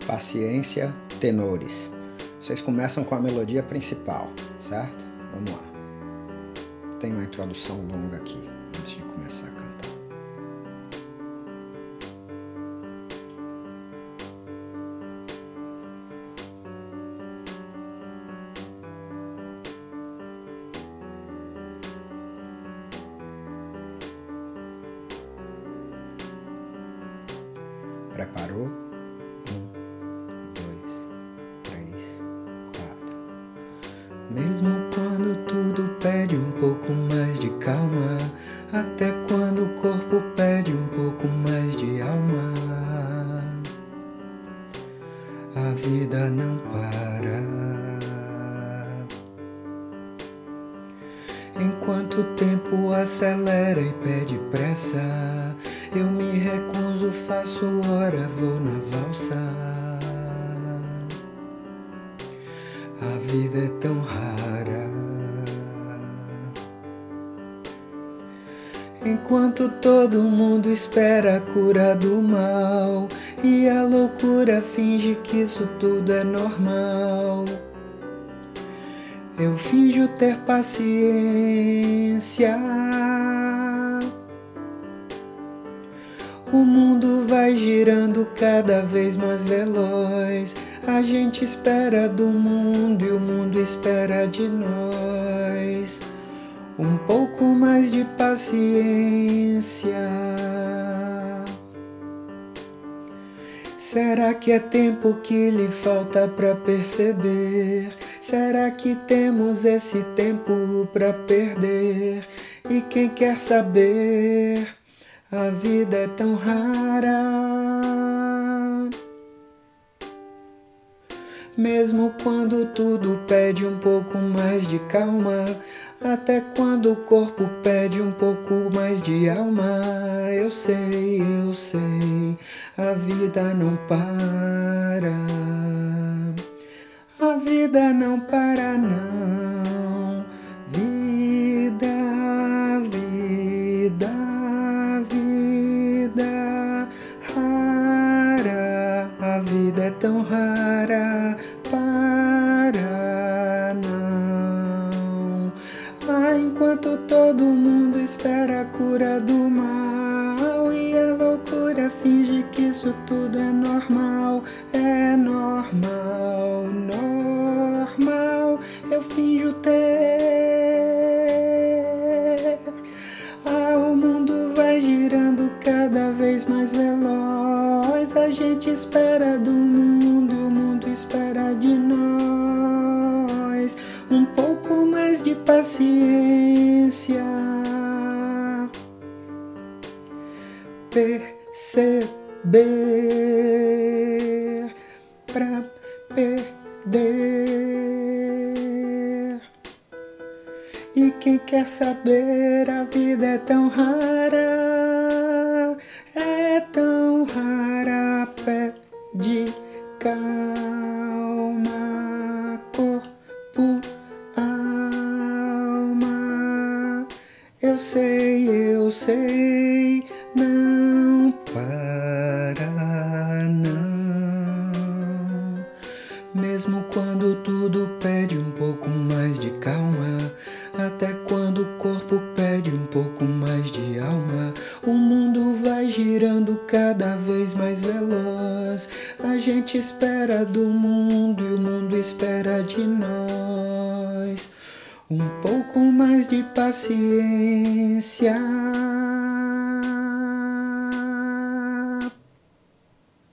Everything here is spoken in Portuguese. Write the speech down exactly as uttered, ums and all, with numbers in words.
paciência, tenores. Vocês começam com a melodia principal, certo? Vamos lá. Tem uma introdução longa aqui, antes de começar a cantar. Preparou? Um, dois, três, quatro. Mesmo quando tudo pede um pouco mais de calma, até quando o corpo pede um pouco mais de alma, a vida não para. Enquanto o tempo acelera e pede pressa, eu me recuso, faço hora, vou na valsa. A vida é tão rara. Enquanto todo mundo espera a cura do mal e a loucura finge que isso tudo é normal, eu finjo ter paciência. O mundo vai girando cada vez mais veloz. A gente espera do mundo e o mundo espera de nós. Um pouco mais de paciência. Será que é tempo que lhe falta pra perceber? Será que temos esse tempo pra perder? E quem quer saber? A vida é tão rara. Mesmo quando tudo pede um pouco mais de calma, até quando o corpo pede um pouco mais de alma, eu sei, eu sei, a vida não para. A vida não para não. Vida, vida, vida rara. A vida é tão rara, para não. Ah, enquanto todo mundo espera a cura do mal e a loucura finge que isso tudo é normal, é normal, normal, eu finjo ter. Ah, o mundo vai girando cada vez mais veloz. A gente espera do mundo e o mundo espera de nós. Um pouco mais de paciência. Perceber pra perder. E quem quer saber, a vida é tão rara, é tão rara, pede calma, corpo, alma. Eu sei, eu sei, não para não. Mesmo quando tudo pede um pouco mais de calma, até quando o corpo pede um pouco mais de alma, o mundo vai girando cada vez mais veloz. A gente espera do mundo e o mundo espera de nós. Um pouco mais de paciência.